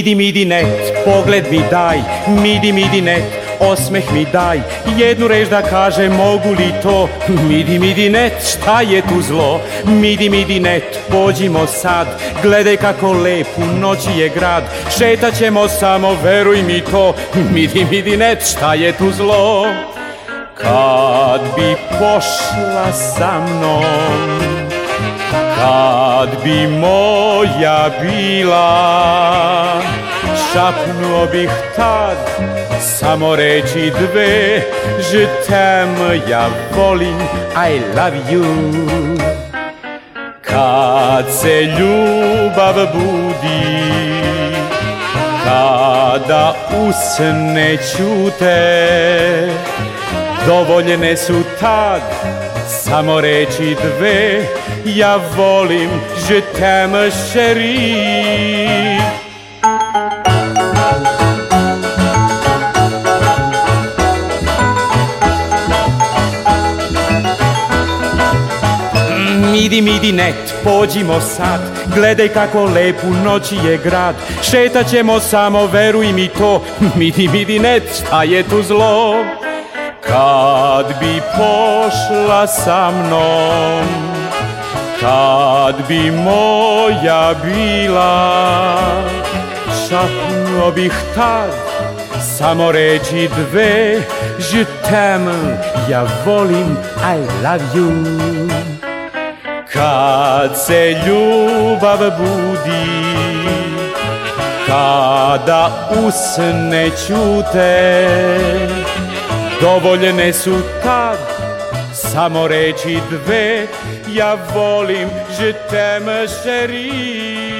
midi net, pogled mi daj, midi net, osmeh mi daj, jednu reč da kaže, mogu li to? Midi net, šta je tu zlo? Midi net, pođimo sad, gledaj kako lep u noći je grad, šetat ćemo samo, veruj mi to. Midi net, šta je tu zlo? Kad bi pošla sa mnom, kad bi moja bila, šapnuo bih tad samo reći dve, je t'aime, ja volim, I love you. Kad se ljubav budi, kada usne ćute, dovoljne su tad samo reći dve, ja volim, je t'aime, chérie. Midi net, pođimo sad, gledaj kako lep u noći je grad, šetat ćemo samo, veruj mi to. Midi net, šta je tu zlo? Kad bi pošla sa mnom, kad bi moja bila, šapnuo bih tad samo reći dve, je t'aime, ja volim, I love you. Kad se ljubav budi, kada usne ćute, dovoljne su tad samo reći dve, ja volim, je t'aime, chérie.